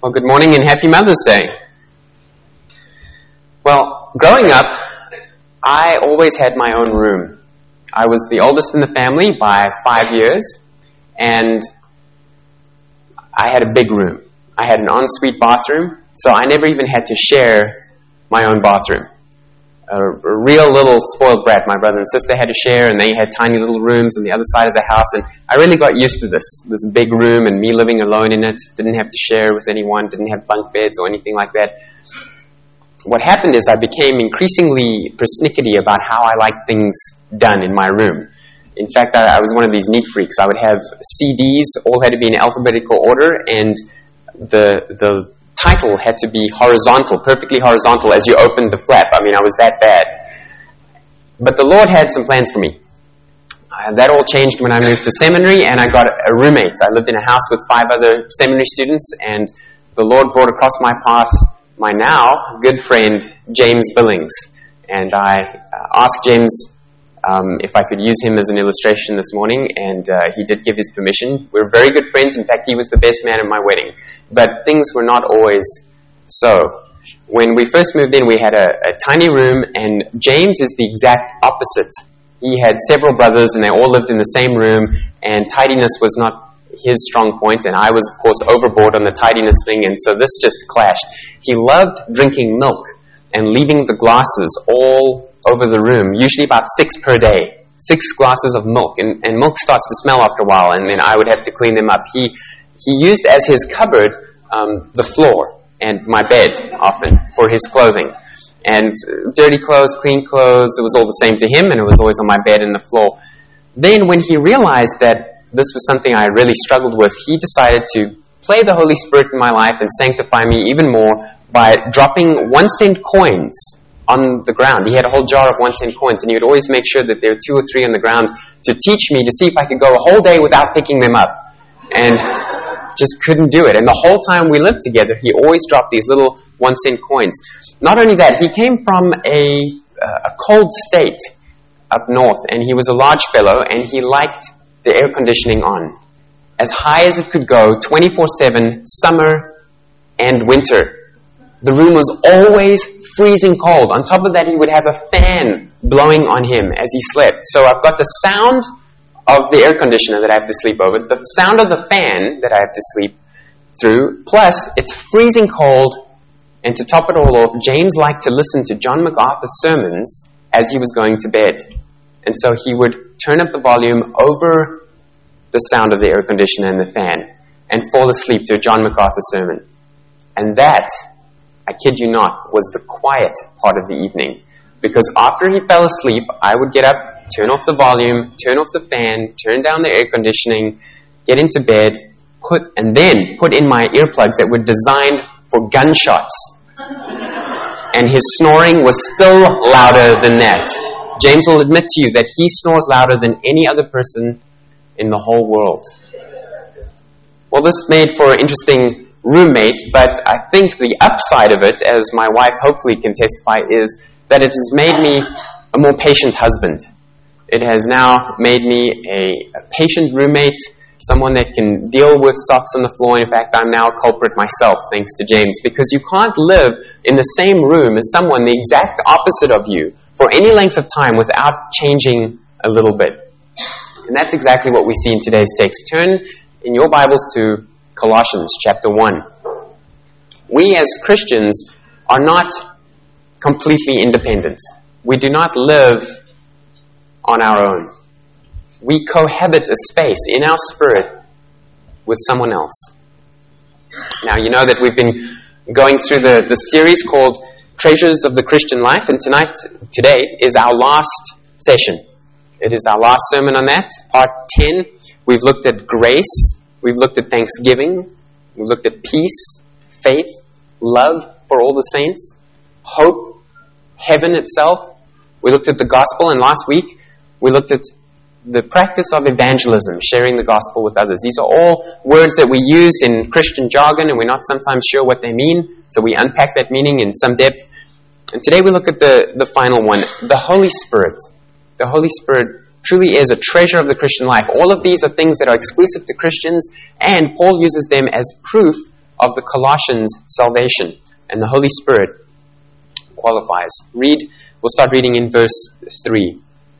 Well, good morning and happy Mother's Day. Well, growing up, I always had my own room. I was the oldest in the family by 5 years, and I had a big room. I had an ensuite bathroom, so I never even had to share my own bathroom. A real little spoiled brat. My brother and sister had to share, and they had tiny little rooms on the other side of the house, and I really got used to this big room and me living alone in it. Didn't have to share with anyone, didn't have bunk beds or anything like that. What happened is I became increasingly persnickety about how I liked things done in my room. In fact, I was one of these neat freaks. I would have CDs, all had to be in alphabetical order, and the title had to be horizontal, perfectly horizontal as you opened the flap. I mean, I was that bad. But the Lord had some plans for me. That all changed when I moved to seminary, and I got a roommate. I lived in a house with 5 other seminary students, and the Lord brought across my path my now good friend, James Billings. And I asked James if I could use him as an illustration this morning, and he did give his permission. We're very good friends. In fact, he was the best man at my wedding. But things were not always so. When we first moved in, we had a tiny room, and James is the exact opposite. He had several brothers, and they all lived in the same room, and tidiness was not his strong point, and I was, of course, overboard on the tidiness thing, and so this just clashed. He loved drinking milk and leaving the glasses all over the room, usually about 6 per day. 6 glasses of milk, and milk starts to smell after a while, and then I would have to clean them up. He used as his cupboard the floor and my bed often for his clothing. And dirty clothes, clean clothes, it was all the same to him, and it was always on my bed and the floor. Then when he realized that this was something I really struggled with, he decided to play the Holy Spirit in my life and sanctify me even more by dropping 1-cent coins on the ground. He had a whole jar of 1-cent coins, and he would always make sure that there were 2 or 3 on the ground to teach me, to see if I could go a whole day without picking them up. And just couldn't do it. And the whole time we lived together, he always dropped these little 1-cent coins. Not only that, he came from a cold state up north, and he was a large fellow, and he liked the air conditioning on, as high as it could go, 24/7, summer and winter. The room was always freezing cold. On top of that, he would have a fan blowing on him as he slept. So I've got the sound of the air conditioner that I have to sleep over, the sound of the fan that I have to sleep through, plus it's freezing cold, and to top it all off, James liked to listen to John MacArthur's sermons as he was going to bed. And so he would turn up the volume over the sound of the air conditioner and the fan and fall asleep to a John MacArthur sermon. And that, I kid you not, was the quiet part of the evening. Because after he fell asleep, I would get up, turn off the volume, turn off the fan, turn down the air conditioning, get into bed, and then put in my earplugs that were designed for gunshots. And his snoring was still louder than that. James will admit to you that he snores louder than any other person in the whole world. Well, this made for an interesting roommate, but I think the upside of it, as my wife hopefully can testify, is that it has made me a more patient husband. It has now made me a patient roommate, someone that can deal with socks on the floor. In fact, I'm now a culprit myself, thanks to James, because you can't live in the same room as someone the exact opposite of you for any length of time without changing a little bit. And that's exactly what we see in today's text. Turn in your Bibles to Colossians chapter 1. We as Christians are not completely independent. We do not live on our own. We cohabit a space in our spirit with someone else. Now, you know that we've been going through the series called Treasures of the Christian Life, and today is our last session. It is our last sermon on that, part 10. We've looked at grace, we've looked at thanksgiving, we've looked at peace, faith, love for all the saints, hope, heaven itself. We looked at the gospel, and last week we looked at the practice of evangelism, sharing the gospel with others. These are all words that we use in Christian jargon, and we're not sometimes sure what they mean, so we unpack that meaning in some depth. And today we look at the final one, the Holy Spirit. The Holy Spirit truly is a treasure of the Christian life. All of these are things that are exclusive to Christians, and Paul uses them as proof of the Colossians' salvation, and the Holy Spirit qualifies. We'll start reading in verse 3.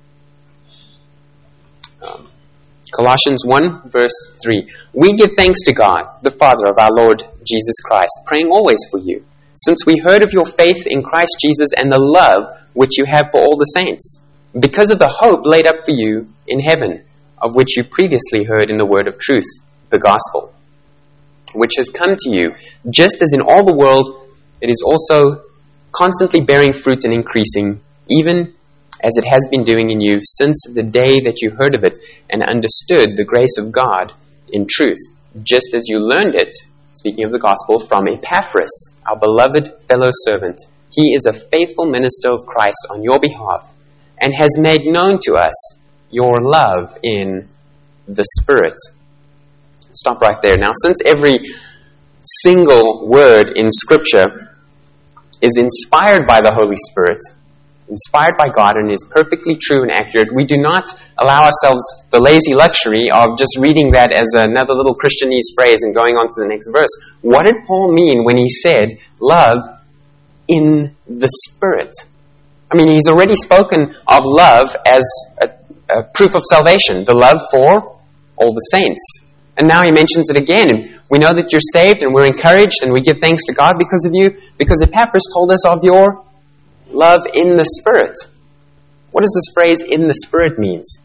Colossians 1, verse 3. We give thanks to God, the Father of our Lord Jesus Christ, praying always for you, since we heard of your faith in Christ Jesus and the love which you have for all the saints, because of the hope laid up for you in heaven, of which you previously heard in the word of truth, the gospel, which has come to you, just as in all the world it is also constantly bearing fruit and increasing, even as it has been doing in you since the day that you heard of it and understood the grace of God in truth, just as you learned it, speaking of the gospel, from Epaphras, our beloved fellow servant. He is a faithful minister of Christ on your behalf and has made known to us your love in the Spirit. Stop right there. Now, since every single word in Scripture is inspired by the Holy Spirit, inspired by God, and is perfectly true and accurate, we do not allow ourselves the lazy luxury of just reading that as another little Christianese phrase and going on to the next verse. What did Paul mean when he said, love in the Spirit? I mean, he's already spoken of love as a proof of salvation, the love for all the saints. And now he mentions it again. We know that you're saved and we're encouraged and we give thanks to God because of you, because Epaphras told us of your love in the Spirit. What does this phrase, in the Spirit, means?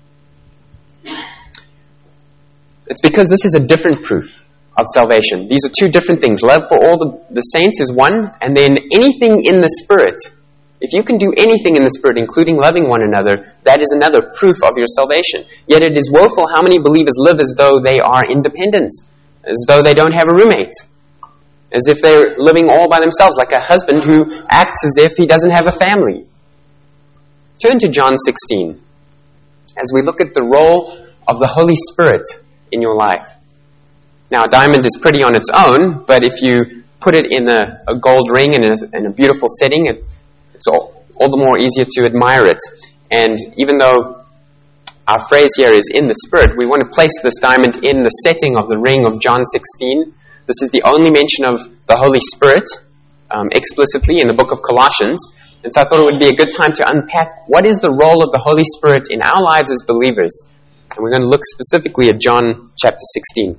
It's because this is a different proof of salvation. These are two different things. Love for all the saints is one, and then anything in the Spirit. If you can do anything in the Spirit, including loving one another, that is another proof of your salvation. Yet it is woeful how many believers live as though they are independent, as though they don't have a roommate, as if they're living all by themselves, like a husband who acts as if he doesn't have a family. Turn to John 16 as we look at the role of the Holy Spirit in your life. Now, a diamond is pretty on its own, but if you put it in a gold ring in a beautiful setting, it's all the more easier to admire it. And even though our phrase here is in the Spirit, we want to place this diamond in the setting of the ring of John 16. This is the only mention of the Holy Spirit explicitly in the book of Colossians. And so I thought it would be a good time to unpack what is the role of the Holy Spirit in our lives as believers. And we're going to look specifically at John chapter 16.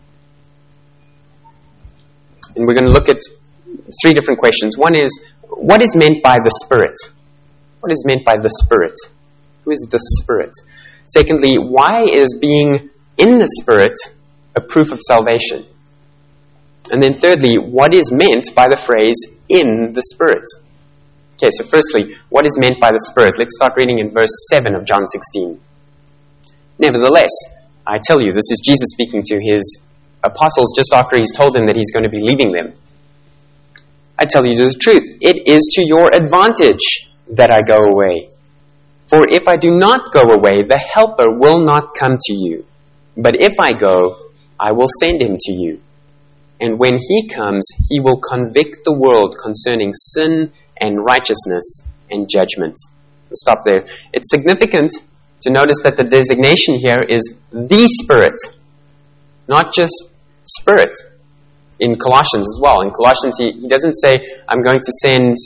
And we're going to look at three different questions. One is, what is meant by the Spirit? What is meant by the Spirit? Who is the Spirit? Secondly, why is being in the Spirit a proof of salvation? And then thirdly, what is meant by the phrase, in the Spirit? Okay, so firstly, what is meant by the Spirit? Let's start reading in verse 7 of John 16. Nevertheless, I tell you, this is Jesus speaking to his apostles just after he's told them that he's going to be leaving them. I tell you the truth, it is to your advantage that I go away. For if I do not go away, the Helper will not come to you. But if I go, I will send him to you. And when he comes, he will convict the world concerning sin and righteousness and judgment. We'll stop there. It's significant to notice that the designation here is the Spirit, not just Spirit. In Colossians as well. In Colossians, he doesn't say, I'm going to send,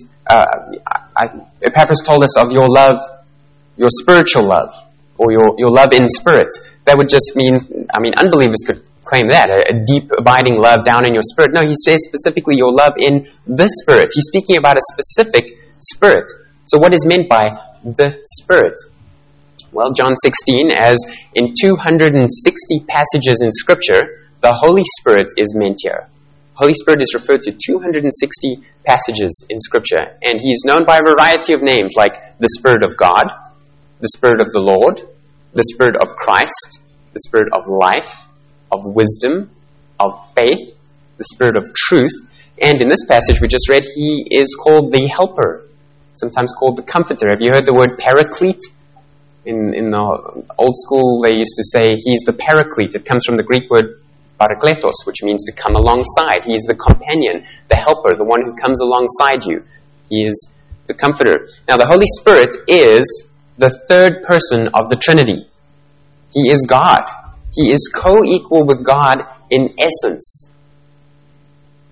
Epaphras told us of your love, your spiritual love, or your love in spirit. That would just mean, unbelievers could claim that, a deep, abiding love down in your spirit. No, he says specifically your love in the Spirit. He's speaking about a specific Spirit. So what is meant by the Spirit? Well, John 16, as in 260 passages in Scripture, the Holy Spirit is meant here. Holy Spirit is referred to 260 passages in Scripture, and he is known by a variety of names like the Spirit of God, the Spirit of the Lord, the Spirit of Christ, the Spirit of life, of wisdom, of faith, the Spirit of truth, and in this passage we just read, he is called the Helper, sometimes called the Comforter. Have you heard the word Paraclete? In the old school they used to say he's the Paraclete. It comes from the Greek word parakletos, which means to come alongside. He is the companion, the helper, the one who comes alongside you. He is the comforter. Now, the Holy Spirit is the third person of the Trinity. He is God. He is co-equal with God in essence.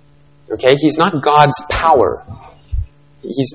Okay? He's not God's power. He's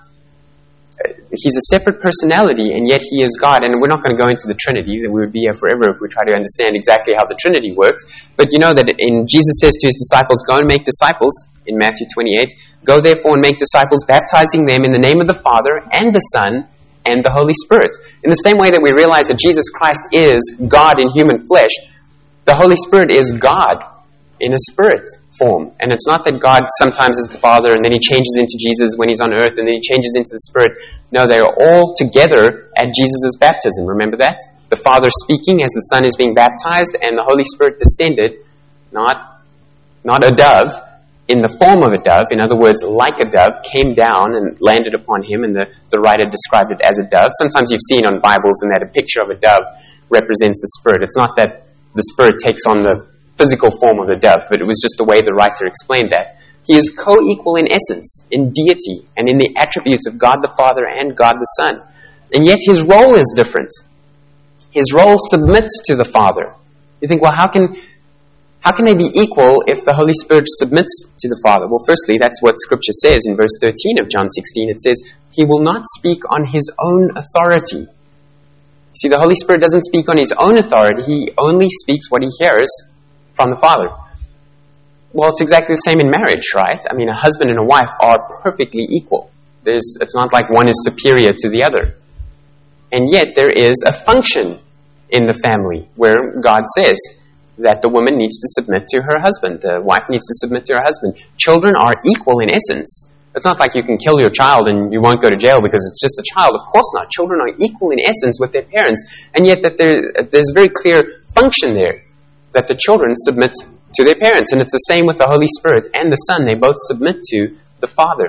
a separate personality, and yet he is God. And we're not going to go into the Trinity. We would be here forever if we try to understand exactly how the Trinity works. But you know that Jesus says to his disciples, go and make disciples, in Matthew 28. Go therefore and make disciples, baptizing them in the name of the Father and the Son and the Holy Spirit. In the same way that we realize that Jesus Christ is God in human flesh, the Holy Spirit is God in a spirit form. And it's not that God sometimes is the Father and then he changes into Jesus when he's on earth and then he changes into the Spirit. No, they are all together at Jesus' baptism. Remember that? The Father speaking as the Son is being baptized, and the Holy Spirit descended, not a dove, in the form of a dove. In other words, like a dove, came down and landed upon him, and the writer described it as a dove. Sometimes you've seen on Bibles and that a picture of a dove represents the Spirit. It's not that the Spirit takes on the physical form of the dove, but it was just the way the writer explained that. He is co-equal in essence, in deity, and in the attributes of God the Father and God the Son. And yet his role is different. His role submits to the Father. You think, well, how can they be equal if the Holy Spirit submits to the Father? Well, firstly, that's what Scripture says in verse 13 of John 16. It says, he will not speak on his own authority. See, the Holy Spirit doesn't speak on his own authority. He only speaks what he hears from the Father. Well, it's exactly the same in marriage, right? I mean, a husband and a wife are perfectly equal. It's not like one is superior to the other. And yet there is a function in the family where God says that the woman needs to submit to her husband. The wife needs to submit to her husband. Children are equal in essence. It's not like you can kill your child and you won't go to jail because it's just a child. Of course not. Children are equal in essence with their parents. And yet that there's a very clear function there, that the children submit to their parents. And it's the same with the Holy Spirit and the Son. They both submit to the Father.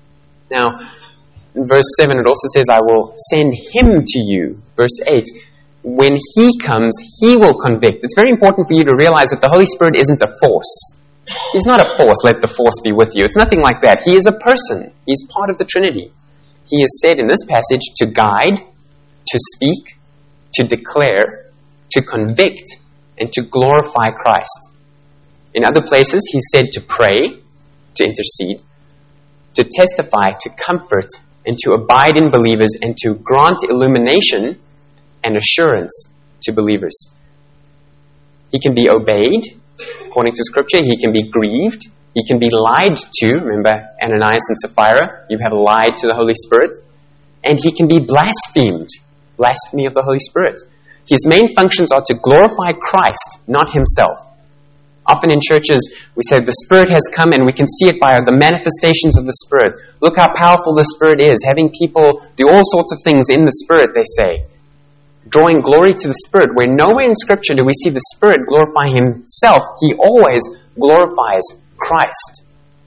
Now, in verse 7 it also says, I will send him to you. Verse 8, when he comes, he will convict. It's very important for you to realize that the Holy Spirit isn't a force. He's not a force, let the force be with you. It's nothing like that. He is a person. He's part of the Trinity. He is said in this passage to guide, to speak, to declare, to convict, and to glorify Christ. In other places, he's said to pray, to intercede, to testify, to comfort, and to abide in believers, and to grant illumination and assurance to believers. He can be obeyed, according to Scripture. He can be grieved. He can be lied to. Remember Ananias and Sapphira? You have lied to the Holy Spirit. And he can be blasphemed. Blasphemy of the Holy Spirit. His main functions are to glorify Christ, not himself. Often in churches, we say the Spirit has come, and we can see it by the manifestations of the Spirit. Look how powerful the Spirit is. Having people do all sorts of things in the Spirit, they say. Drawing glory to the Spirit, where nowhere in Scripture do we see the Spirit glorifying himself. He always glorifies Christ.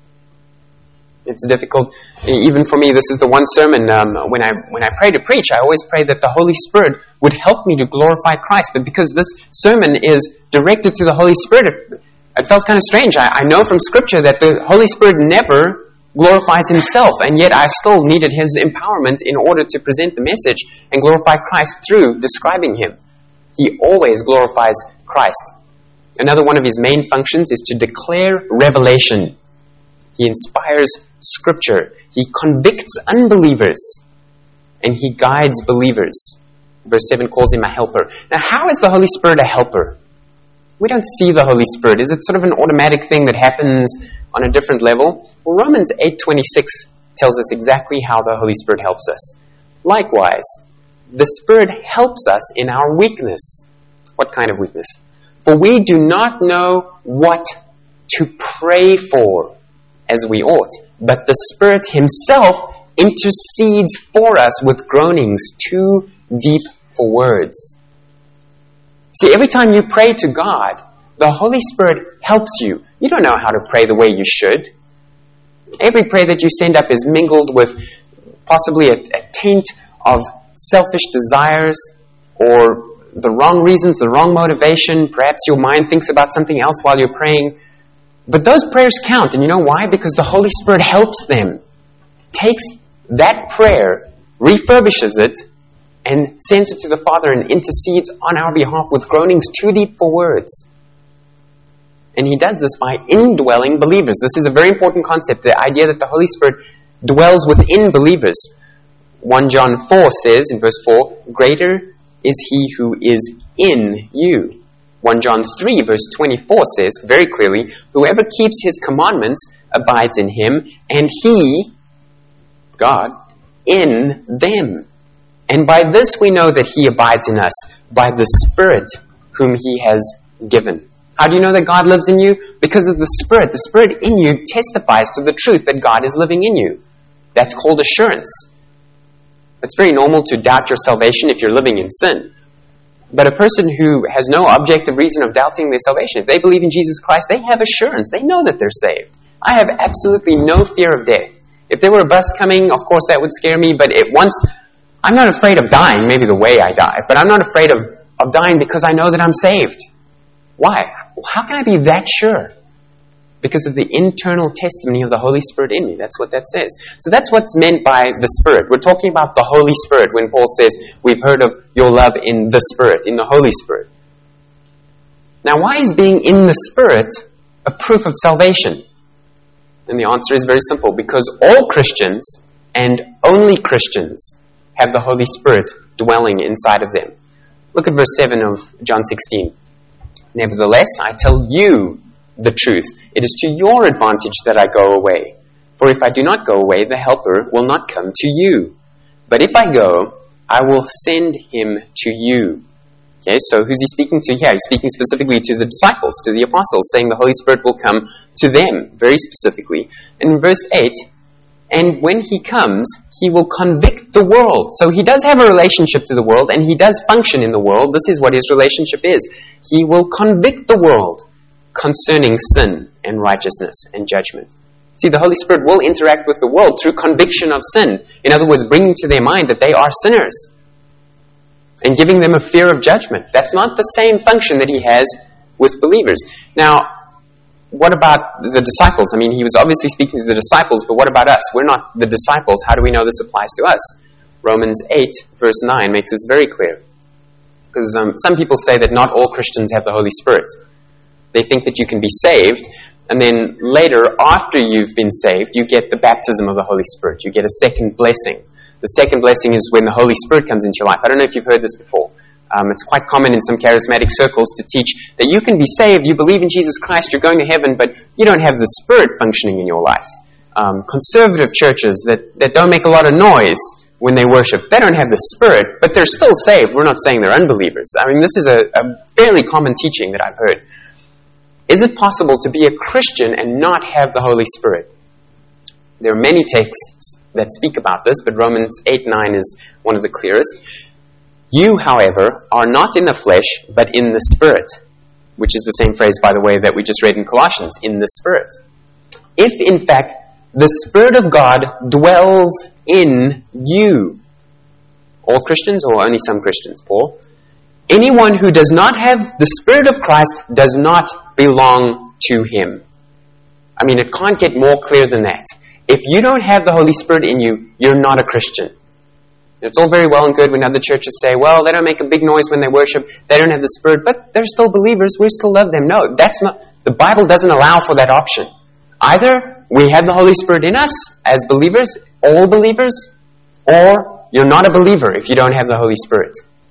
It's difficult, even for me. This is the one sermon, when I pray to preach, I always pray that the Holy Spirit would help me to glorify Christ. But because this sermon is directed to the Holy Spirit, it felt kind of strange. I know from Scripture that the Holy Spirit never glorifies himself, and yet I still needed his empowerment in order to present the message and glorify Christ through describing him. He always glorifies Christ. Another one of his main functions is to declare revelation. He inspires Scripture. He convicts unbelievers, and he guides believers. Verse 7 calls him a helper. Now, how is the Holy Spirit a helper? We don't see the Holy Spirit. Is it sort of an automatic thing that happens on a different level? Well, Romans 8:26 tells us exactly how the Holy Spirit helps us. Likewise, the Spirit helps us in our weakness. What kind of weakness? For we do not know what to pray for as we ought, but the Spirit himself intercedes for us with groanings too deep for words. See, every time you pray to God, the Holy Spirit helps you. You don't know how to pray the way you should. Every prayer that you send up is mingled with possibly a taint of selfish desires or the wrong reasons, the wrong motivation. Perhaps your mind thinks about something else while you're praying. But those prayers count, and you know why? Because the Holy Spirit helps them. Takes that prayer, refurbishes it, and sends it to the Father and intercedes on our behalf with groanings too deep for words. And He does this by indwelling believers. This is a very important concept, the idea that the Holy Spirit dwells within believers. 1 John 4 says, in verse 4, "Greater is He who is in you." 1 John 3 verse 24 says very clearly, "Whoever keeps His commandments abides in Him, and He," God, "in them. And by this we know that He abides in us, by the Spirit whom He has given." How do you know that God lives in you? Because of the Spirit. The Spirit in you testifies to the truth that God is living in you. That's called assurance. It's very normal to doubt your salvation if you're living in sin. But a person who has no objective reason of doubting their salvation, if they believe in Jesus Christ, they have assurance. They know that they're saved. I have absolutely no fear of death. If there were a bus coming, of course that would scare me, but I'm not afraid of dying, maybe the way I die, but I'm not afraid of dying because I know that I'm saved. Why? How can I be that sure? Because of the internal testimony of the Holy Spirit in me. That's what that says. So that's what's meant by the Spirit. We're talking about the Holy Spirit when Paul says, we've heard of your love in the Spirit, in the Holy Spirit. Now, why is being in the Spirit a proof of salvation? And the answer is very simple. Because all Christians, and only Christians, have the Holy Spirit dwelling inside of them. Look at verse 7 of John 16. "Nevertheless, I tell you the truth. It is to your advantage that I go away. For if I do not go away, the Helper will not come to you. But if I go, I will send Him to you." Okay, so who's He speaking to here? He's speaking specifically to the disciples, to the apostles, saying the Holy Spirit will come to them, very specifically. And in verse 8, "And when He comes, He will convict the world." So He does have a relationship to the world, and He does function in the world. This is what His relationship is. He will convict the world concerning sin and righteousness and judgment. See, the Holy Spirit will interact with the world through conviction of sin. In other words, bringing to their mind that they are sinners and giving them a fear of judgment. That's not the same function that He has with believers. Now, what about the disciples? I mean, He was obviously speaking to the disciples, but what about us? We're not the disciples. How do we know this applies to us? Romans 8, verse 9 makes this very clear. Because some people say that not all Christians have the Holy Spirit. They think that you can be saved, and then later, after you've been saved, you get the baptism of the Holy Spirit. You get a second blessing. The second blessing is when the Holy Spirit comes into your life. I don't know if you've heard this before. It's quite common in some charismatic circles to teach that you can be saved, you believe in Jesus Christ, you're going to heaven, but you don't have the Spirit functioning in your life. Conservative churches that don't make a lot of noise when they worship, they don't have the Spirit, but they're still saved. We're not saying they're unbelievers. I mean, this is a fairly common teaching that I've heard. Is it possible to be a Christian and not have the Holy Spirit? There are many texts that speak about this, but Romans 8:9 is one of the clearest. "You, however, are not in the flesh, but in the Spirit," which is the same phrase, by the way, that we just read in Colossians, "in the Spirit. If, in fact, the Spirit of God dwells in you." All Christians or only some Christians, Paul? "Anyone who does not have the Spirit of Christ does not belong to Him." I mean, it can't get more clear than that. If you don't have the Holy Spirit in you, you're not a Christian. It's all very well and good when other churches say, well, they don't make a big noise when they worship, they don't have the Spirit, but they're still believers, we still love them. No, that's not. The Bible doesn't allow for that option. Either we have the Holy Spirit in us as believers, all believers, or you're not a believer if you don't have the Holy Spirit.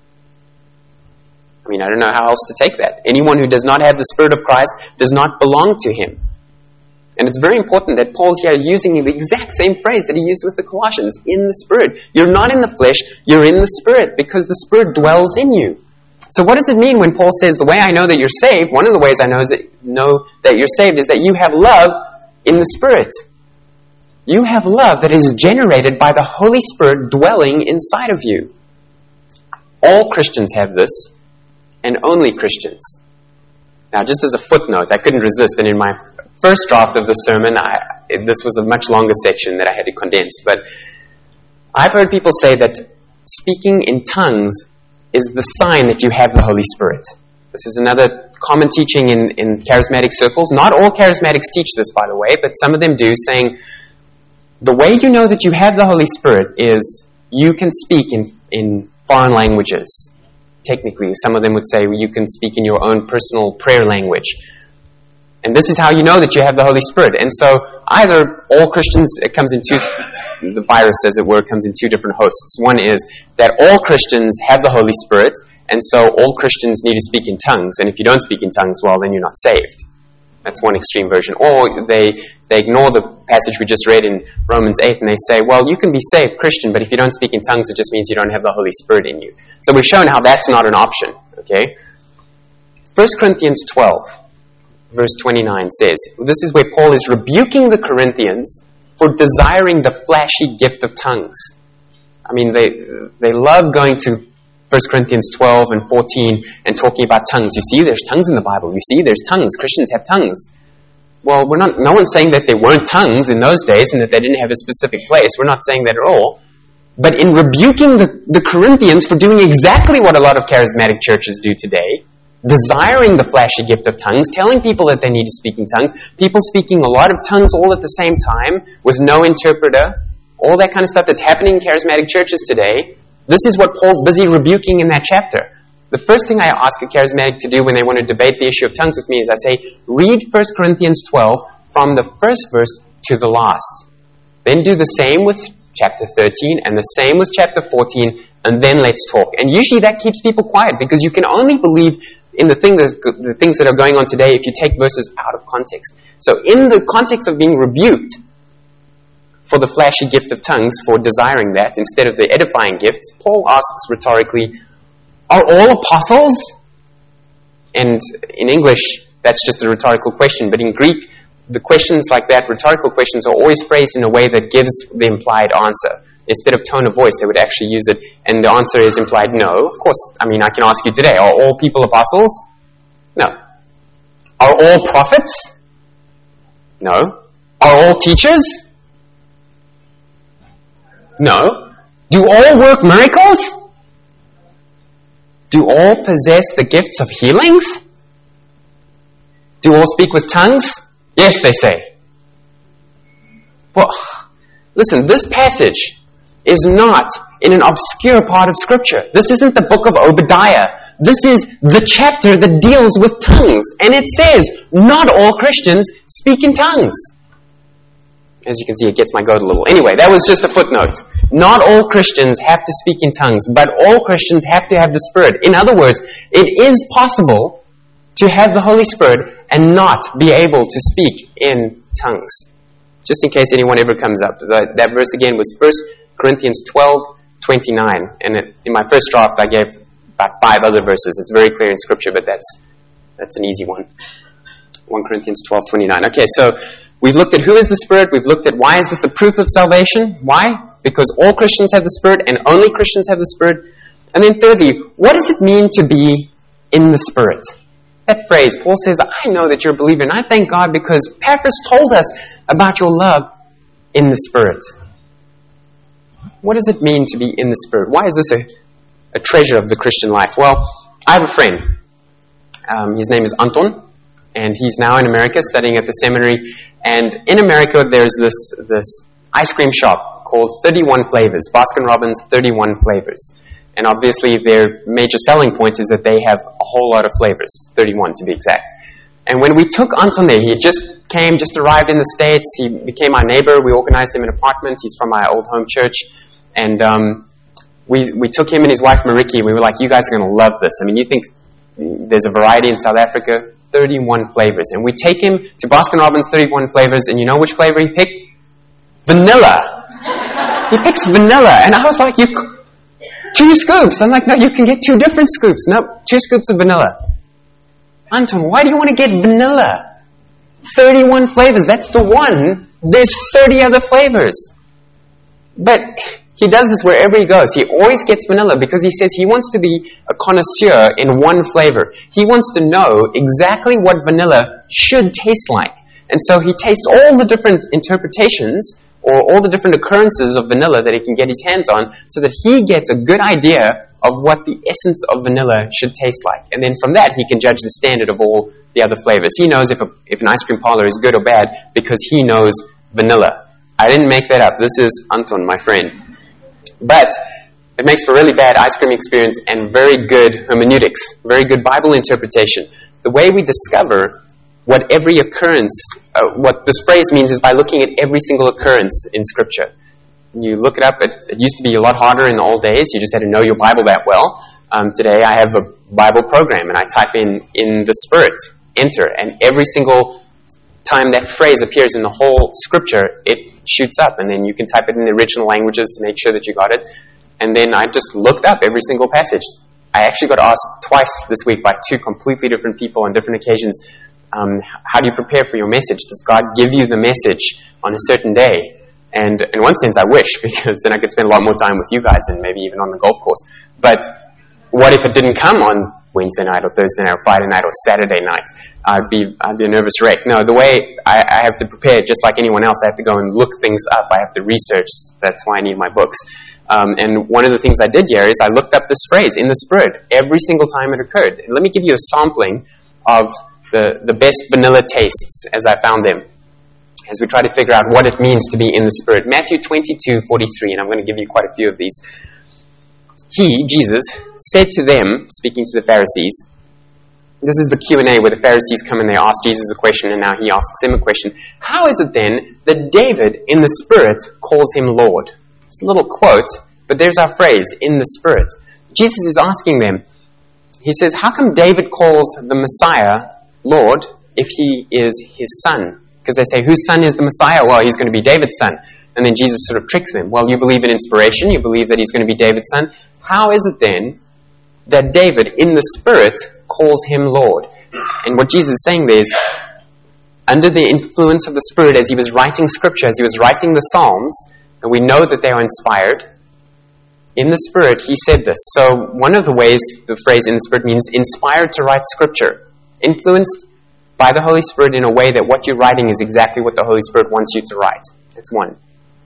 I mean, I don't know how else to take that. Anyone who does not have the Spirit of Christ does not belong to Him. And it's very important that Paul's here using the exact same phrase that he used with the Colossians, in the Spirit. You're not in the flesh, you're in the Spirit, because the Spirit dwells in you. So what does it mean when Paul says, the way I know that you're saved, one of the ways I know that you're saved is that you have love in the Spirit. You have love that is generated by the Holy Spirit dwelling inside of you. All Christians have this, and only Christians. Now, just as a footnote, I couldn't resist, and in my first draft of the sermon, this was a much longer section that I had to condense, but I've heard people say that speaking in tongues is the sign that you have the Holy Spirit. This is another common teaching in charismatic circles. Not all charismatics teach this, by the way, but some of them do, saying the way you know that you have the Holy Spirit is you can speak in foreign languages. Technically, some of them would say you can speak in your own personal prayer language. And this is how you know that you have the Holy Spirit. And so either all Christians, it comes in two, the virus, as it were, comes in two different hosts. One is that all Christians have the Holy Spirit, and so all Christians need to speak in tongues. And if you don't speak in tongues, well, then you're not saved. That's one extreme version. Or they ignore the passage we just read in Romans 8, and they say, well, you can be saved Christian, but if you don't speak in tongues, it just means you don't have the Holy Spirit in you. So we've shown how that's not an option. Okay? 1 Corinthians 12. Verse 29 says, this is where Paul is rebuking the Corinthians for desiring the flashy gift of tongues. I mean, they love going to 1 Corinthians 12 and 14 and talking about tongues. You see, there's tongues in the Bible. You see, there's tongues. Christians have tongues. Well, no one's saying that there weren't tongues in those days and that they didn't have a specific place. We're not saying that at all. But in rebuking the Corinthians for doing exactly what a lot of charismatic churches do today, desiring the flashy gift of tongues, telling people that they need to speak in tongues, people speaking a lot of tongues all at the same time with no interpreter, all that kind of stuff that's happening in charismatic churches today. This is what Paul's busy rebuking in that chapter. The first thing I ask a charismatic to do when they want to debate the issue of tongues with me is I say, read 1 Corinthians 12 from the first verse to the last. Then do the same with chapter 13 and the same with chapter 14, and then let's talk. And usually that keeps people quiet because you can only believe in the things that are going on today if you take verses out of context. So in the context of being rebuked for the flashy gift of tongues, for desiring that instead of the edifying gifts, Paul asks rhetorically, are all apostles? And in English, that's just a rhetorical question, but in Greek, the questions like that, rhetorical questions, are always phrased in a way that gives the implied answer. Instead of tone of voice, they would actually use it, and the answer is implied no. Of course, I mean, I can ask you today, are all people apostles? No. Are all prophets? No. Are all teachers? No. Do all work miracles? Do all possess the gifts of healings? Do all speak with tongues? Yes, they say. Well, listen, this passage is not in an obscure part of Scripture. This isn't the book of Obadiah. This is the chapter that deals with tongues. And it says, not all Christians speak in tongues. As you can see, it gets my goat a little. Anyway, that was just a footnote. Not all Christians have to speak in tongues, but all Christians have to have the Spirit. In other words, it is possible to have the Holy Spirit and not be able to speak in tongues. Just in case anyone ever comes up. That verse again was 1 Corinthians 12:29. And in my first draft, I gave about 5 other verses. It's very clear in Scripture, but that's an easy one. 1 Corinthians 12:29. Okay, so we've looked at who is the Spirit. We've looked at why is this a proof of salvation. Why? Because all Christians have the Spirit and only Christians have the Spirit. And then thirdly, what does it mean to be in the Spirit? That phrase, Paul says, I know that you're a believer, and I thank God because Epaphras told us about your love in the Spirit. What does it mean to be in the Spirit? Why is this a treasure of the Christian life? Well, I have a friend. His name is Anton, and he's now in America studying at the seminary. And in America, there's this ice cream shop called 31 Flavors, Baskin-Robbins 31 Flavors. And obviously, their major selling point is that they have a whole lot of flavors, 31 to be exact. And when we took Anton there, he just arrived in the States. He became our neighbor. We organized him an apartment. He's from my old home church. And we took him and his wife, Mariki, and we were like, you guys are going to love this. I mean, you think there's a variety in South Africa? 31 flavors. And we take him to Baskin-Robbins 31 Flavors, and you know which flavor he picked? Vanilla. He picks vanilla. And I was like, 2 scoops. I'm like, no, you can get 2 different scoops. No, 2 scoops of vanilla. Anton, why do you want to get vanilla? 31 flavors. That's the one. There's 30 other flavors. But he does this wherever he goes. He always gets vanilla because he says he wants to be a connoisseur in one flavor. He wants to know exactly what vanilla should taste like. And so he tastes all the different interpretations or all the different occurrences of vanilla that he can get his hands on so that he gets a good idea of what the essence of vanilla should taste like. And then from that, he can judge the standard of all the other flavors. He knows if an ice cream parlor is good or bad because he knows vanilla. I didn't make that up. This is Anton, my friend. But it makes for a really bad ice cream experience and very good hermeneutics, very good Bible interpretation. The way we discover what every occurrence, what this phrase means is by looking at every single occurrence in Scripture. You look it up. It used to be a lot harder in the old days. You just had to know your Bible that well. Today I have a Bible program, and I type in the Spirit, enter, and every single time that phrase appears in the whole Scripture, it shoots up, and then you can type it in the original languages to make sure that you got it. And then I just looked up every single passage. I actually got asked twice this week by two completely different people on different occasions, how do you prepare for your message? Does God give you the message on a certain day? And in one sense, I wish, because then I could spend a lot more time with you guys and maybe even on the golf course. But what if it didn't come on Wednesday night or Thursday night or Friday night or Saturday night? I'd be a nervous wreck. No, the way I have to prepare, just like anyone else, I have to go and look things up. I have to research. That's why I need my books. And one of the things I did here is I looked up this phrase, in the Spirit, every single time it occurred. And let me give you a sampling of the best vanilla tastes as I found them, as we try to figure out what it means to be in the Spirit. Matthew 22:43, and I'm going to give you quite a few of these. He, Jesus, said to them, speaking to the Pharisees, this is the Q&A where the Pharisees come and they ask Jesus a question, and now he asks them a question. How is it then that David, in the Spirit, calls him Lord? It's a little quote, but there's our phrase, in the Spirit. Jesus is asking them, he says, how come David calls the Messiah Lord if he is his son? Because they say, whose son is the Messiah? Well, he's going to be David's son. And then Jesus sort of tricks them. Well, you believe in inspiration. You believe that he's going to be David's son. How is it then that David, in the Spirit, calls him Lord? And what Jesus is saying there is, under the influence of the Spirit, as he was writing Scripture, as he was writing the Psalms, and we know that they are inspired, in the Spirit, he said this. So one of the ways the phrase in the Spirit means inspired to write Scripture. Influenced by the Holy Spirit in a way that what you're writing is exactly what the Holy Spirit wants you to write. That's one.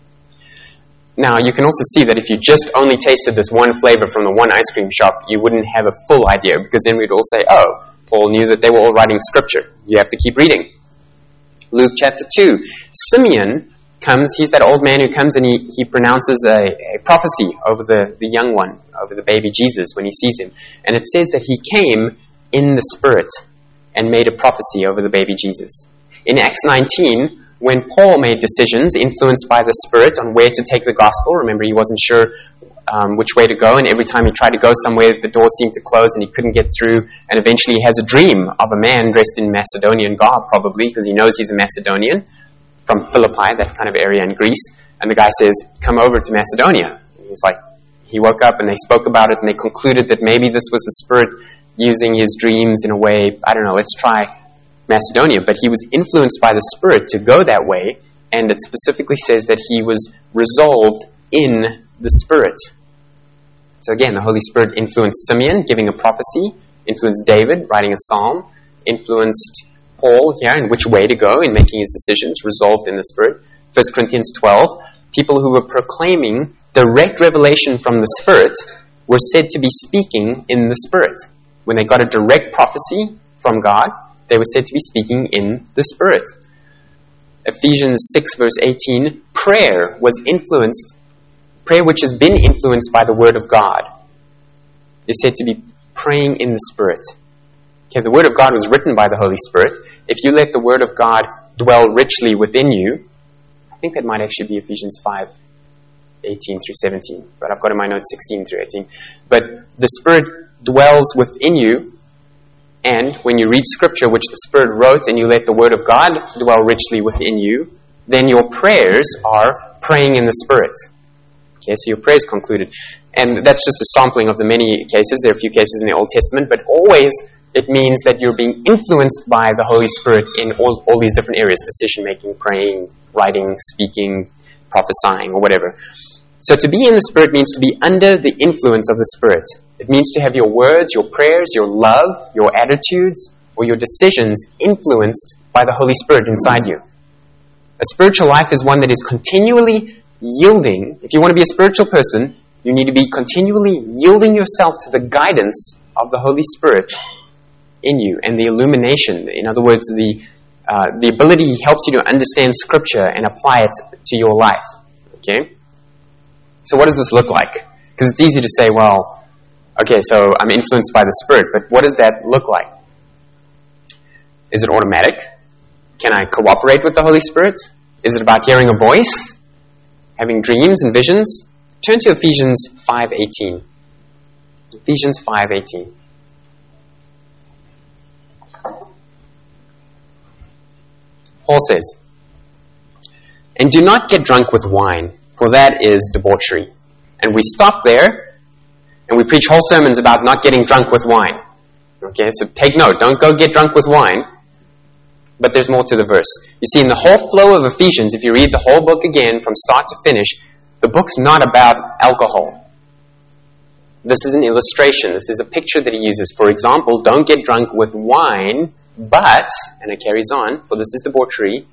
Now, you can also see that if you just only tasted this one flavor from the one ice cream shop, you wouldn't have a full idea, because then we'd all say, oh, Paul knew that they were all writing Scripture. You have to keep reading. Luke chapter 2. Simeon comes, he's that old man who comes and he pronounces a prophecy over the young one, over the baby Jesus when he sees him. And it says that he came in the Spirit and made a prophecy over the baby Jesus. In Acts 19, when Paul made decisions influenced by the Spirit on where to take the gospel, remember he wasn't sure which way to go, and every time he tried to go somewhere, the door seemed to close and he couldn't get through, and eventually he has a dream of a man dressed in Macedonian garb, probably, because he knows he's a Macedonian, from Philippi, that kind of area in Greece, and the guy says, come over to Macedonia. And he's like, he woke up and they spoke about it and they concluded that maybe this was the Spirit using his dreams in a way, I don't know, let's try Macedonia. But he was influenced by the Spirit to go that way, and it specifically says that he was resolved in the Spirit. So again, the Holy Spirit influenced Simeon, giving a prophecy, influenced David, writing a psalm, influenced Paul here in which way to go in making his decisions, resolved in the Spirit. 1 Corinthians 12, people who were proclaiming direct revelation from the Spirit were said to be speaking in the Spirit. When they got a direct prophecy from God, they were said to be speaking in the Spirit. Ephesians 6 verse 18, prayer which has been influenced by the Word of God, is said to be praying in the Spirit. Okay, the Word of God was written by the Holy Spirit. If you let the Word of God dwell richly within you, I think that might actually be Ephesians 5, 18 through 17, but I've got in my notes 16 through 18. But the Spirit dwells within you, and when you read Scripture, which the Spirit wrote, and you let the Word of God dwell richly within you, then your prayers are praying in the Spirit. Okay, so your prayer is concluded. And that's just a sampling of the many cases. There are a few cases in the Old Testament, but always it means that you're being influenced by the Holy Spirit in all these different areas: decision-making, praying, writing, speaking, prophesying, or whatever. So to be in the Spirit means to be under the influence of the Spirit. It means to have your words, your prayers, your love, your attitudes, or your decisions influenced by the Holy Spirit inside you. A spiritual life is one that is continually yielding. If you want to be a spiritual person, you need to be continually yielding yourself to the guidance of the Holy Spirit in you and the illumination. In other words, the ability He helps you to understand Scripture and apply it to your life. Okay? So what does this look like? Because it's easy to say, well, okay, so I'm influenced by the Spirit, but what does that look like? Is it automatic? Can I cooperate with the Holy Spirit? Is it about hearing a voice? Having dreams and visions? Turn to Ephesians 5:18. Ephesians 5:18. Paul says, "And do not get drunk with wine, for that is debauchery." And we stop there, and we preach whole sermons about not getting drunk with wine. Okay, so take note. Don't go get drunk with wine. But there's more to the verse. You see, in the whole flow of Ephesians, if you read the whole book again from start to finish, the book's not about alcohol. This is an illustration. This is a picture that he uses. For example, don't get drunk with wine, but, and it carries on, for this is debauchery,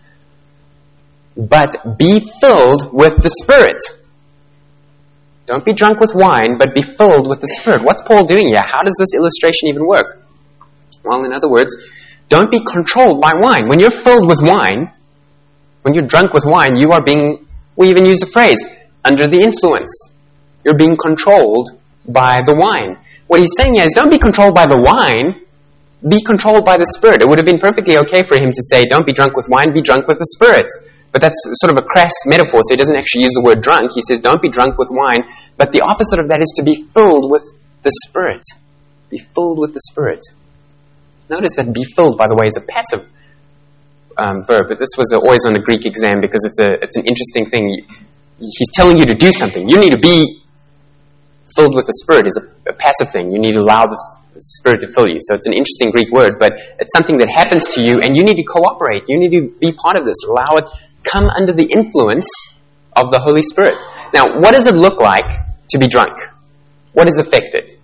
but be filled with the Spirit. Don't be drunk with wine, but be filled with the Spirit. What's Paul doing here? How does this illustration even work? Well, in other words, don't be controlled by wine. When you're filled with wine, when you're drunk with wine, you are being, we even use the phrase, under the influence. You're being controlled by the wine. What he's saying here is don't be controlled by the wine, be controlled by the Spirit. It would have been perfectly okay for him to say, don't be drunk with wine, be drunk with the Spirit. But that's sort of a crass metaphor, so he doesn't actually use the word drunk. He says, don't be drunk with wine, but the opposite of that is to be filled with the Spirit. Be filled with the Spirit. Notice that be filled, by the way, is a passive verb, but this was always on a Greek exam because it's an interesting thing. He's telling you to do something. You need to be filled with the Spirit is a passive thing. You need to allow the Spirit to fill you. So it's an interesting Greek word, but it's something that happens to you, and you need to cooperate. You need to be part of this. Allow it, come under the influence of the Holy Spirit. Now, what does it look like to be drunk? What is affected?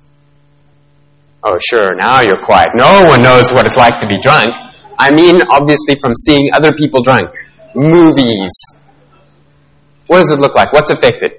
Oh, sure, now you're quiet. No one knows what it's like to be drunk. I mean, obviously, from seeing other people drunk. Movies. What does it look like? What's affected?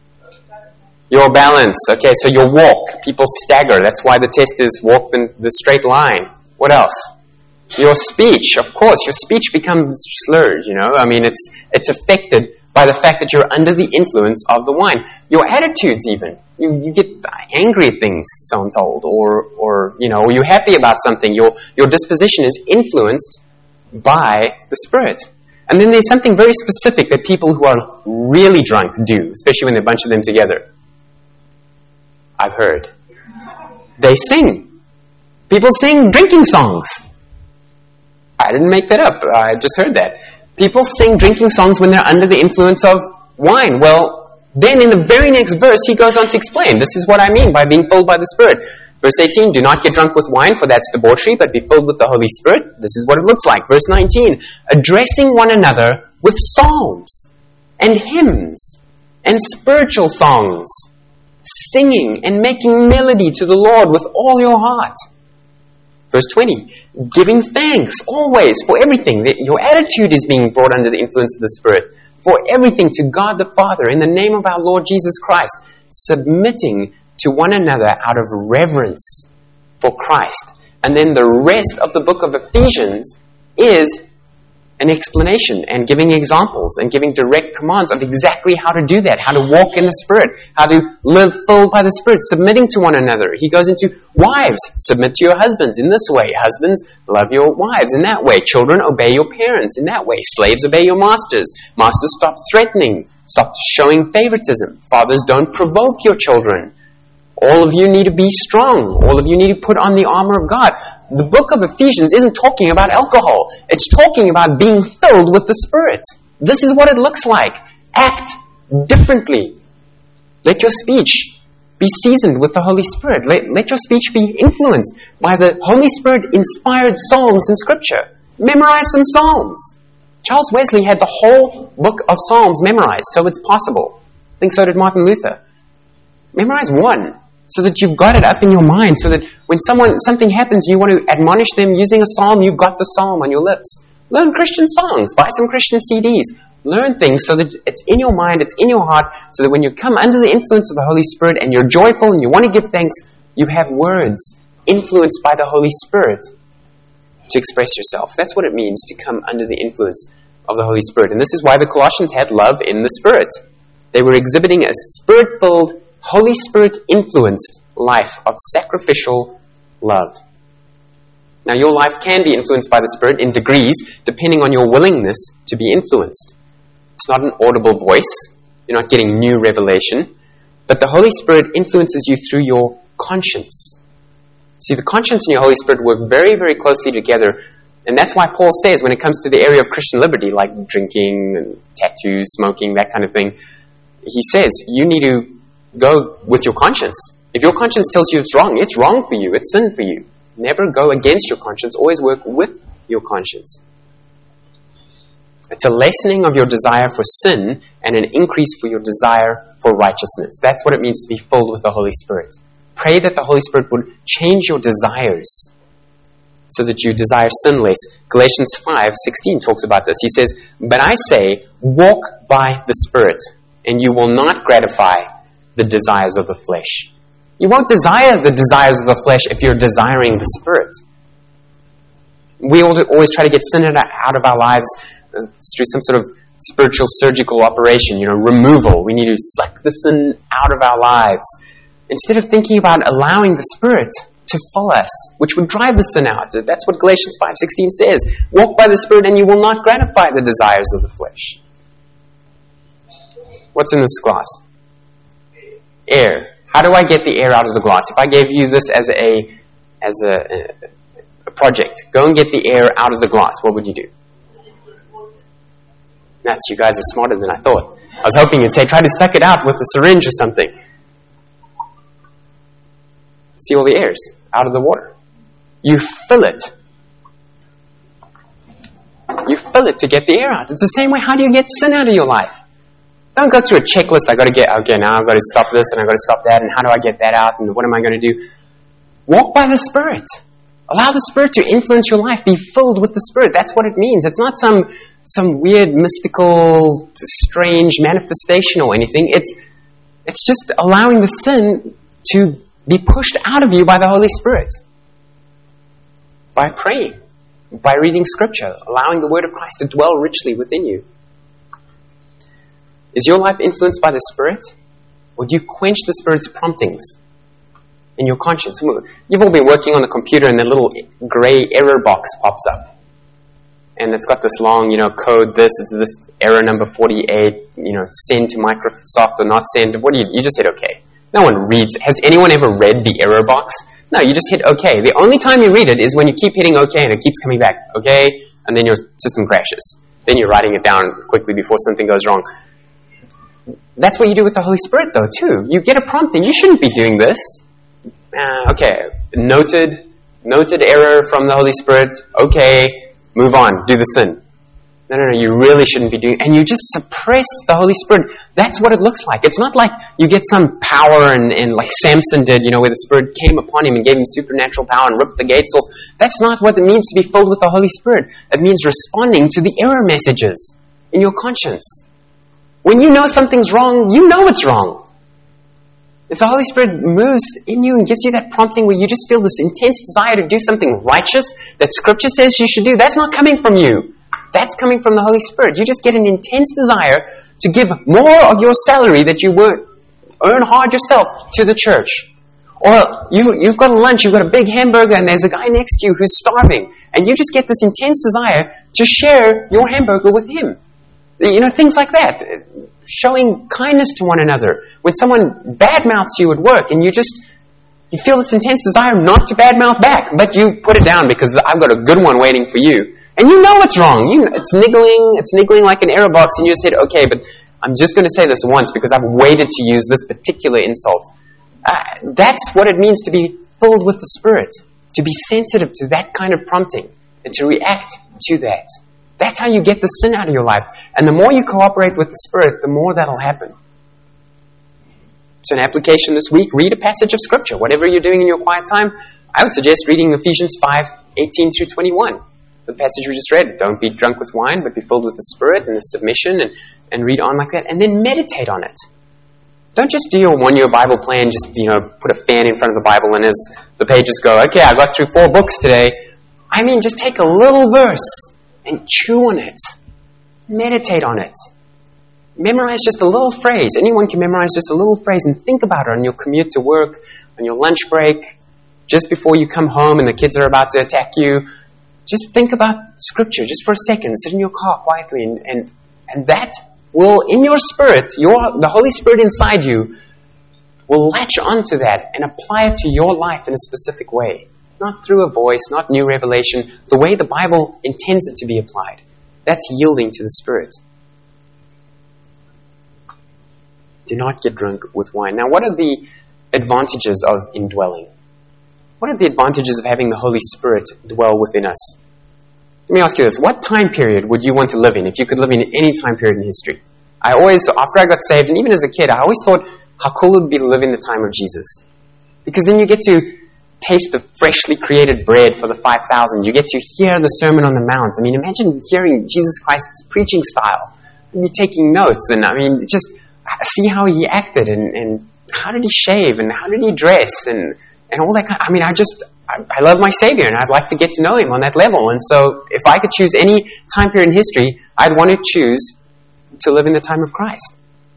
Your balance. Okay, so your walk. People stagger. That's why the test is walk in the straight line. What else? Your speech. Of course, your speech becomes slurred, you know. I mean, it's affected by the fact that you're under the influence of the wine. Your attitudes even. You get angry at things, so I'm told, or you know, you're happy about something. Your disposition is influenced by the Spirit. And then there's something very specific that people who are really drunk do, especially when there are a bunch of them together. I've heard. They sing. People sing drinking songs. I didn't make that up. I just heard that. People sing drinking songs when they're under the influence of wine. Well, then in the very next verse, he goes on to explain, this is what I mean by being filled by the Spirit. Verse 18, do not get drunk with wine, for that's debauchery, but be filled with the Holy Spirit. This is what it looks like. Verse 19, addressing one another with psalms and hymns and spiritual songs, singing and making melody to the Lord with all your heart. Verse 20, giving thanks always for everything. Your attitude is being brought under the influence of the Spirit. For everything to God the Father in the name of our Lord Jesus Christ, submitting to one another out of reverence for Christ. And then the rest of the book of Ephesians is an explanation and giving examples and giving direct commands of exactly how to do that, how to walk in the Spirit, how to live filled by the Spirit, submitting to one another. He goes into wives, submit to your husbands in this way. Husbands, love your wives in that way. Children, obey your parents in that way. Slaves, obey your masters. Masters, stop threatening. Stop showing favoritism. Fathers, don't provoke your children. All of you need to be strong. All of you need to put on the armor of God. The book of Ephesians isn't talking about alcohol. It's talking about being filled with the Spirit. This is what it looks like. Act differently. Let your speech be seasoned with the Holy Spirit. Let your speech be influenced by the Holy Spirit-inspired psalms in Scripture. Memorize some psalms. Charles Wesley had the whole book of Psalms memorized, so it's possible. I think so did Martin Luther. Memorize one, so that you've got it up in your mind, so that when something happens, you want to admonish them using a psalm, you've got the psalm on your lips. Learn Christian songs. Buy some Christian CDs. Learn things so that it's in your mind, it's in your heart, so that when you come under the influence of the Holy Spirit and you're joyful and you want to give thanks, you have words influenced by the Holy Spirit to express yourself. That's what it means to come under the influence of the Holy Spirit. And this is why the Colossians had love in the Spirit. They were exhibiting a Spirit-filled, Holy Spirit-influenced life of sacrificial love. Now, your life can be influenced by the Spirit in degrees, depending on your willingness to be influenced. It's not an audible voice. You're not getting new revelation. But the Holy Spirit influences you through your conscience. See, the conscience and your Holy Spirit work very, very closely together. And that's why Paul says, when it comes to the area of Christian liberty, like drinking and tattoos, smoking, that kind of thing, he says, you need to go with your conscience. If your conscience tells you it's wrong for you, it's sin for you. Never go against your conscience. Always work with your conscience. It's a lessening of your desire for sin and an increase for your desire for righteousness. That's what it means to be filled with the Holy Spirit. Pray that the Holy Spirit would change your desires so that you desire sin less. Galatians 5:16 talks about this. He says, "But I say, walk by the Spirit, and you will not gratify the desires of the flesh." You won't desire the desires of the flesh if you're desiring the Spirit. We always try to get sin out of our lives through some sort of spiritual surgical operation, removal. We need to suck the sin out of our lives. Instead of thinking about allowing the Spirit to fill us, which would drive the sin out. That's what Galatians 5:16 says. Walk by the Spirit and you will not gratify the desires of the flesh. What's in this glass? Air. How do I get the air out of the glass? If I gave you this as a project, go and get the air out of the glass, what would you do? Nuts, you guys are smarter than I thought. I was hoping you'd say, try to suck it out with a syringe or something. See all the air's out of the water. You fill it. You fill it to get the air out. It's the same way. How do you get sin out of your life? Don't go through a checklist. Now I've got to stop this and I've got to stop that, and how do I get that out, and what am I going to do? Walk by the Spirit. Allow the Spirit to influence your life. Be filled with the Spirit. That's what it means. It's not some weird, mystical, strange manifestation or anything. It's just allowing the sin to be pushed out of you by the Holy Spirit. By praying. By reading Scripture. Allowing the Word of Christ to dwell richly within you. Is your life influenced by the Spirit? Or do you quench the Spirit's promptings in your conscience? You've all been working on the computer and the little gray error box pops up. And it's got this long, code this, it's this error number 48, send to Microsoft or not send. What do you just hit OK. No one reads. Has anyone ever read the error box? No, you just hit OK. The only time you read it is when you keep hitting OK and it keeps coming back. OK, and then your system crashes. Then you're writing it down quickly before something goes wrong. That's what you do with the Holy Spirit, though, too. You get a prompting. You shouldn't be doing this. Okay, noted error from the Holy Spirit. Okay, move on. Do the sin. No, you really shouldn't be doing it. And you just suppress the Holy Spirit. That's what it looks like. It's not like you get some power and like Samson did, where the Spirit came upon him and gave him supernatural power and ripped the gates off. That's not what it means to be filled with the Holy Spirit. It means responding to the error messages in your conscience. When you know something's wrong, you know it's wrong. If the Holy Spirit moves in you and gives you that prompting where you just feel this intense desire to do something righteous that Scripture says you should do, that's not coming from you. That's coming from the Holy Spirit. You just get an intense desire to give more of your salary that you earn hard yourself to the church. Or you've got a lunch, you've got a big hamburger, and there's a guy next to you who's starving. And you just get this intense desire to share your hamburger with him. Things like that. Showing kindness to one another. When someone badmouths you at work and you feel this intense desire not to badmouth back, but you put it down because I've got a good one waiting for you. And you know it's wrong. It's niggling like an error box, and you just hit okay, but I'm just going to say this once because I've waited to use this particular insult. That's what it means to be filled with the Spirit. To be sensitive to that kind of prompting and to react to that. That's how you get the sin out of your life. And the more you cooperate with the Spirit, the more that'll happen. So an application this week, read a passage of Scripture. Whatever you're doing in your quiet time, I would suggest reading Ephesians 5:18 through 21. The passage we just read. Don't be drunk with wine, but be filled with the Spirit and the submission and read on like that. And then meditate on it. Don't just do your one-year Bible plan, just, put a fan in front of the Bible and as the pages go, okay, I got through 4 books today. I mean, just take a little verse and chew on it. Meditate on it. Memorize just a little phrase. Anyone can memorize just a little phrase and think about it on your commute to work, on your lunch break. just before you come home and the kids are about to attack you, just think about Scripture just for a second. Sit in your car quietly, and that will, in your spirit, the Holy Spirit inside you will latch onto that and apply it to your life in a specific way. Not through a voice, not new revelation, the way the Bible intends it to be applied. That's yielding to the Spirit. Do not get drunk with wine. Now, what are the advantages of indwelling? What are the advantages of having the Holy Spirit dwell within us? Let me ask you this. What time period would you want to live in if you could live in any time period in history? After I got saved, and even as a kid, I always thought how cool it would be to live in the time of Jesus. Because then you get to taste the freshly created bread for the 5,000. You get to hear the Sermon on the Mount. I mean, imagine hearing Jesus Christ's preaching style. You'd be taking notes, and just see how he acted, and how did he shave, and how did he dress, and all that kind of, I love my Savior, and I'd like to get to know him on that level. And so if I could choose any time period in history, I'd want to choose to live in the time of Christ.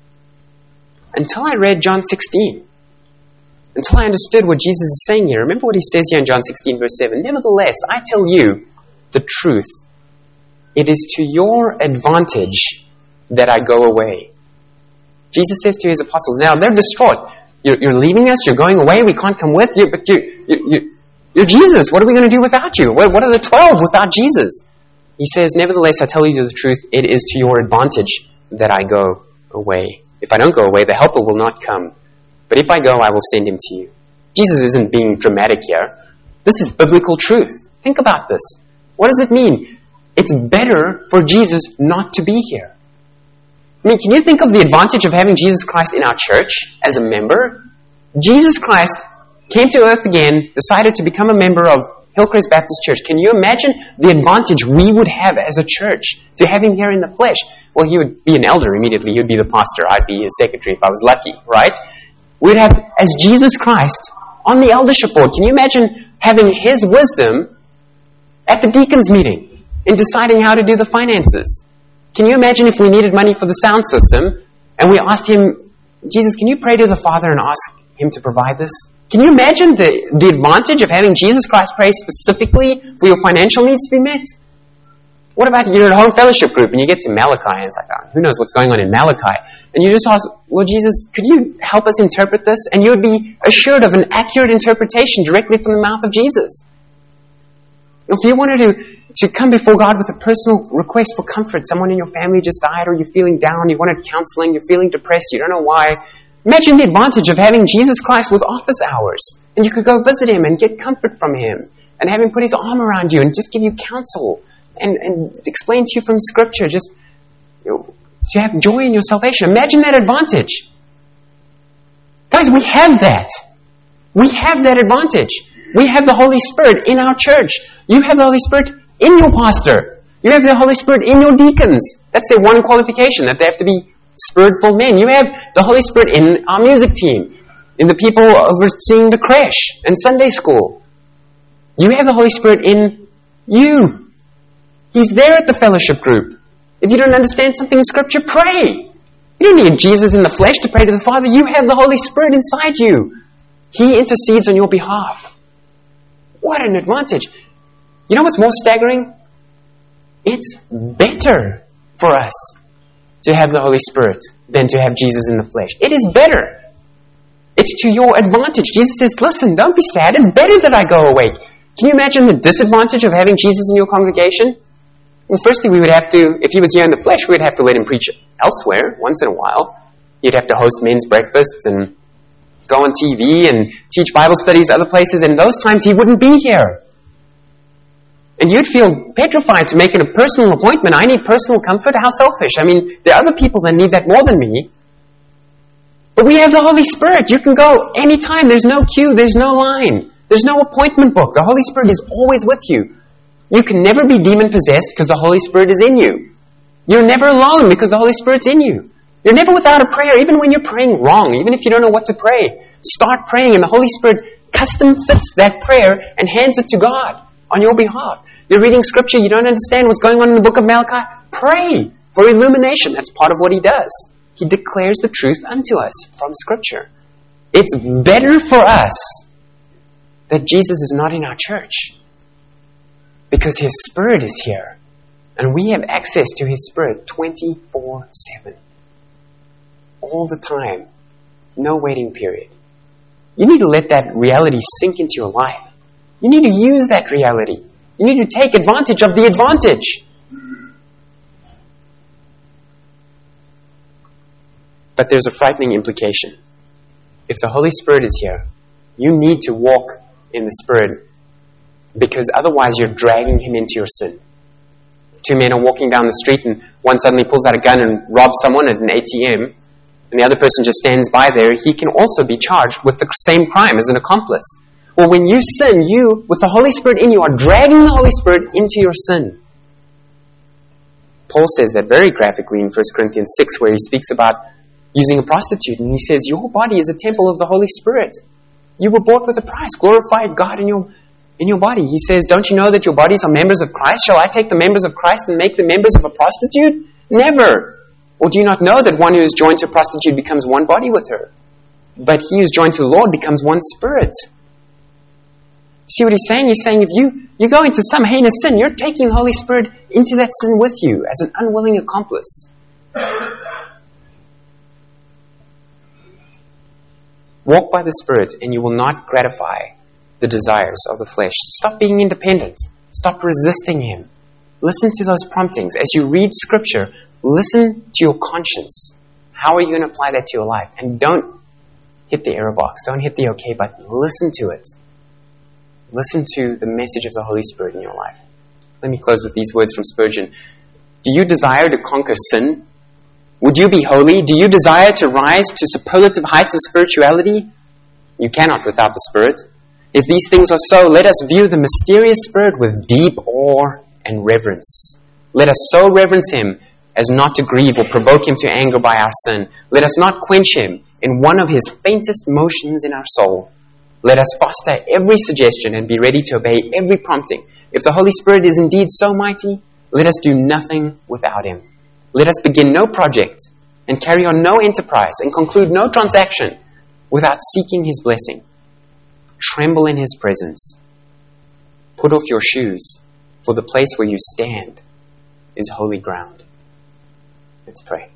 Until I read John 16. Until I understood what Jesus is saying here. Remember what he says here in John 16, verse 7. Nevertheless, I tell you the truth. It is to your advantage that I go away. Jesus says to his apostles, now they're distraught. You're leaving us, you're going away, we can't come with you, but you're Jesus. What are we going to do without you? What are the 12 without Jesus? He says, nevertheless, I tell you the truth, it is to your advantage that I go away. If I don't go away, the Helper will not come. But if I go, I will send him to you. Jesus isn't being dramatic here. This is biblical truth. Think about this. What does it mean? It's better for Jesus not to be here. Can you think of the advantage of having Jesus Christ in our church as a member? Jesus Christ came to earth again, decided to become a member of Hillcrest Baptist Church. Can you imagine the advantage we would have as a church to have him here in the flesh? Well, he would be an elder immediately. He would be the pastor. I'd be his secretary if I was lucky, right? We'd have, as Jesus Christ, on the eldership board. Can you imagine having his wisdom at the deacons meeting in deciding how to do the finances? Can you imagine if we needed money for the sound system and we asked him, Jesus, can you pray to the Father and ask him to provide this? Can you imagine the advantage of having Jesus Christ pray specifically for your financial needs to be met? What about you're at a home fellowship group and you get to Malachi and it's like, oh, who knows what's going on in Malachi? And you just ask, well, Jesus, could you help us interpret this? And you would be assured of an accurate interpretation directly from the mouth of Jesus. If you wanted to come before God with a personal request for comfort, someone in your family just died, or you're feeling down, you wanted counseling, you're feeling depressed, you don't know why, imagine the advantage of having Jesus Christ with office hours. And you could go visit him and get comfort from him and have him put his arm around you and just give you counsel and explain to you from Scripture, just to have joy in your salvation. Imagine that advantage. Guys, we have that. We have that advantage. We have the Holy Spirit in our church. You have the Holy Spirit in your pastor. You have the Holy Spirit in your deacons. That's their one qualification, that they have to be Spirit-filled men. You have the Holy Spirit in our music team, in the people overseeing the creche and Sunday school. You have the Holy Spirit in you. He's there at the fellowship group. If you don't understand something in Scripture, pray. You don't need Jesus in the flesh to pray to the Father. You have the Holy Spirit inside you. He intercedes on your behalf. What an advantage. You know what's more staggering? It's better for us to have the Holy Spirit than to have Jesus in the flesh. It is better. It's to your advantage. Jesus says, listen, don't be sad. It's better that I go away. Can you imagine the disadvantage of having Jesus in your congregation? Well, firstly, we would have to, if he was here in the flesh, we would have to let him preach elsewhere once in a while. You'd have to host men's breakfasts and go on TV and teach Bible studies other places, and those times he wouldn't be here. And you'd feel petrified to make it a personal appointment. I need personal comfort. How selfish. There are other people that need that more than me. But we have the Holy Spirit. You can go anytime. There's no queue. There's no line. There's no appointment book. The Holy Spirit is always with you. You can never be demon-possessed because the Holy Spirit is in you. You're never alone because the Holy Spirit's in you. You're never without a prayer, even when you're praying wrong, even if you don't know what to pray. Start praying, and the Holy Spirit custom fits that prayer and hands it to God on your behalf. You're reading Scripture, you don't understand what's going on in the book of Malachi. Pray for illumination. That's part of what he does. He declares the truth unto us from Scripture. It's better for us that Jesus is not in our church. Because His Spirit is here. And we have access to His Spirit 24/7. All the time. No waiting period. You need to let that reality sink into your life. You need to use that reality. You need to take advantage of the advantage. But there's a frightening implication. If the Holy Spirit is here, you need to walk in the Spirit, because otherwise you're dragging Him into your sin. Two men are walking down the street and one suddenly pulls out a gun and robs someone at an ATM, and the other person just stands by there. He can also be charged with the same crime as an accomplice. Well, when you sin, you, with the Holy Spirit in you, are dragging the Holy Spirit into your sin. Paul says that very graphically in 1 Corinthians 6, where he speaks about using a prostitute, and he says, your body is a temple of the Holy Spirit. You were bought with a price. Glorify God in your body. He says, don't you know that your bodies are members of Christ? Shall I take the members of Christ and make them members of a prostitute? Never. Or do you not know that one who is joined to a prostitute becomes one body with her? But he who is joined to the Lord becomes one spirit. See what he's saying? He's saying if you go into some heinous sin, you're taking the Holy Spirit into that sin with you as an unwilling accomplice. Walk by the Spirit and you will not gratify the desires of the flesh. Stop being independent. Stop resisting Him. Listen to those promptings. As you read Scripture, listen to your conscience. How are you going to apply that to your life? And don't hit the error box. Don't hit the OK button. Listen to it. Listen to the message of the Holy Spirit in your life. Let me close with these words from Spurgeon. Do you desire to conquer sin? Would you be holy? Do you desire to rise to superlative heights of spirituality? You cannot without the Spirit. If these things are so, let us view the mysterious Spirit with deep awe and reverence. Let us so reverence Him as not to grieve or provoke Him to anger by our sin. Let us not quench Him in one of His faintest motions in our soul. Let us foster every suggestion and be ready to obey every prompting. If the Holy Spirit is indeed so mighty, let us do nothing without Him. Let us begin no project and carry on no enterprise and conclude no transaction without seeking His blessing. Tremble in His presence. Put off your shoes, for the place where you stand is holy ground. Let's pray.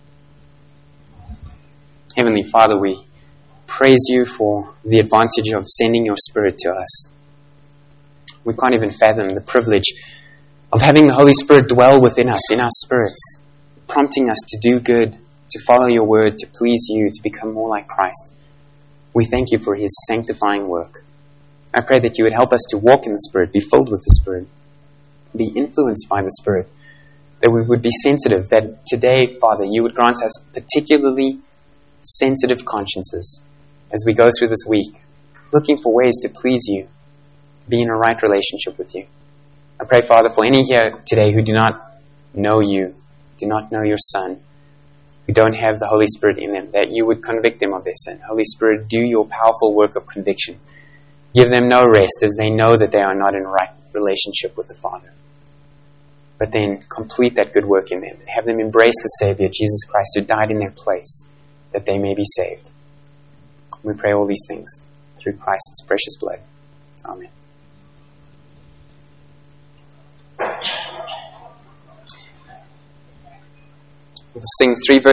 Heavenly Father, we praise You for the advantage of sending Your Spirit to us. We can't even fathom the privilege of having the Holy Spirit dwell within us, in our spirits, prompting us to do good, to follow Your word, to please You, to become more like Christ. We thank You for His sanctifying work. I pray that You would help us to walk in the Spirit, be filled with the Spirit, be influenced by the Spirit, that we would be sensitive, that today, Father, You would grant us particularly sensitive consciences as we go through this week, looking for ways to please You, be in a right relationship with You. I pray, Father, for any here today who do not know You, do not know Your Son, who don't have the Holy Spirit in them, that You would convict them of their sin. Holy Spirit, do Your powerful work of conviction. Give them no rest as they know that they are not in right relationship with the Father. But then complete that good work in them and have them embrace the Savior, Jesus Christ, who died in their place, that they may be saved. We pray all these things through Christ's precious blood. Amen. We'll sing 3 verses.